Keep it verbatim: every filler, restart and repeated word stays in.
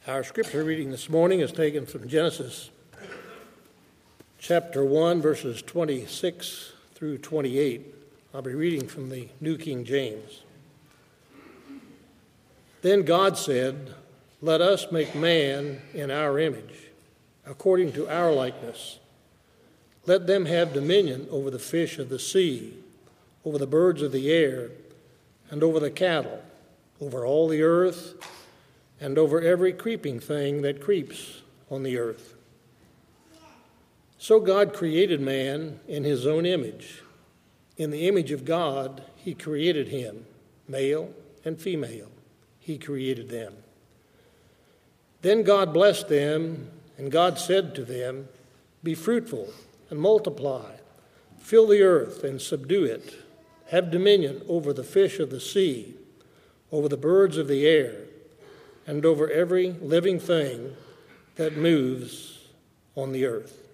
Our scripture reading this morning is taken from Genesis chapter one, verses twenty-six through twenty-eight. I'll be reading from the New King James. Then God said, "Let us make man in our image, according to our likeness. Let them have dominion over the fish of the sea, over the birds of the air, and over the cattle, over all the earth, and over every creeping thing that creeps on the earth." So God created man in his own image. In the image of God, he created him, male and female. He created them. Then God blessed them, and God said to them, "Be fruitful and multiply, fill the earth and subdue it. Have dominion over the fish of the sea, over the birds of the air, and over every living thing that moves on the earth."